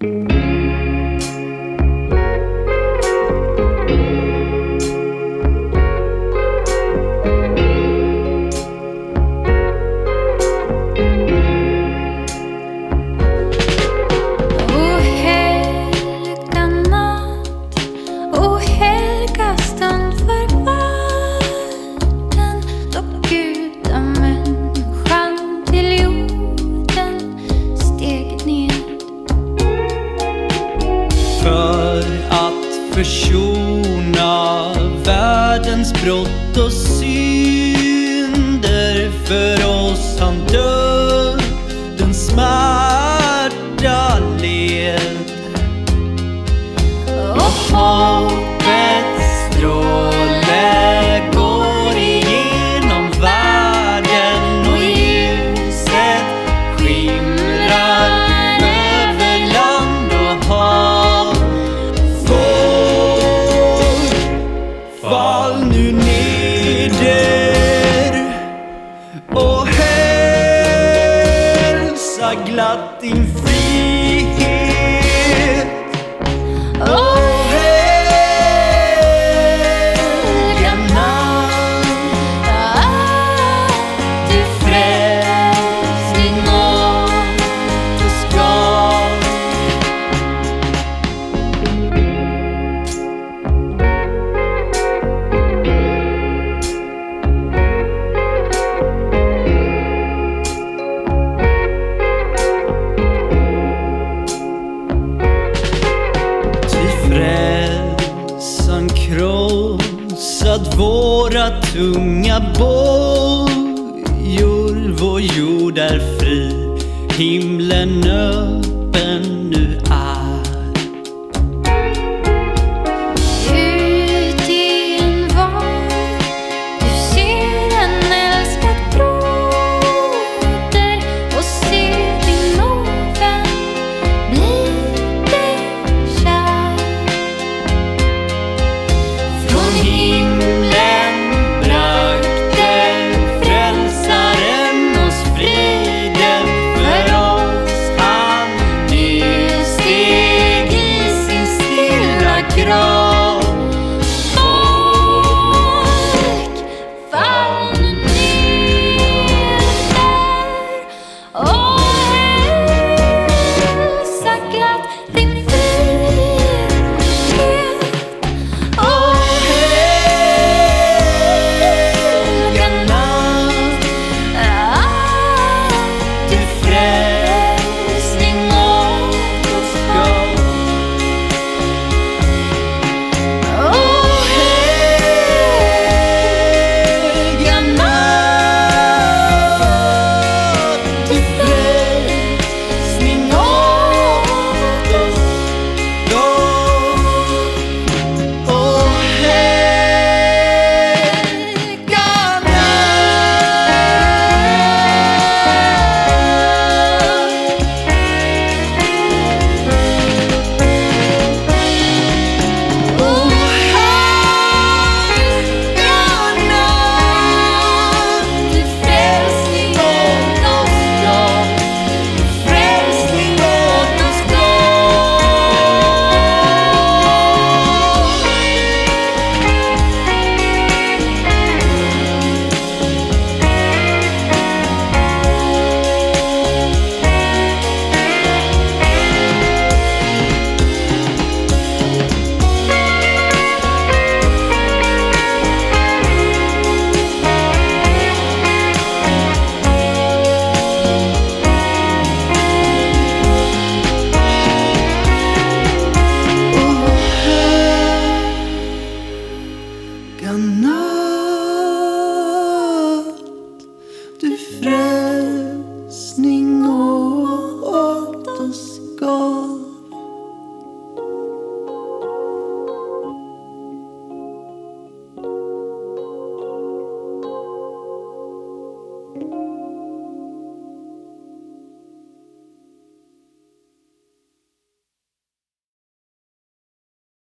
För att försona världens brott och synder, för oss han dödens smärta led. Och hoppets stråle går igenom världen, och ljuset skimrar över land och hav. Fall nu neder och hälsa glatt din frihet. Helga namn, att du frälst i nåd och skam. Frälsaren krossad våra tunga bojor. Vår jord är fri, himlen öppen nu är. Ut i en val, du ser en älskad broder, och ser din ovän bli dig kär. Från himlen bragte frälsaren oss friden, för oss han nu steg i sin stilla grav.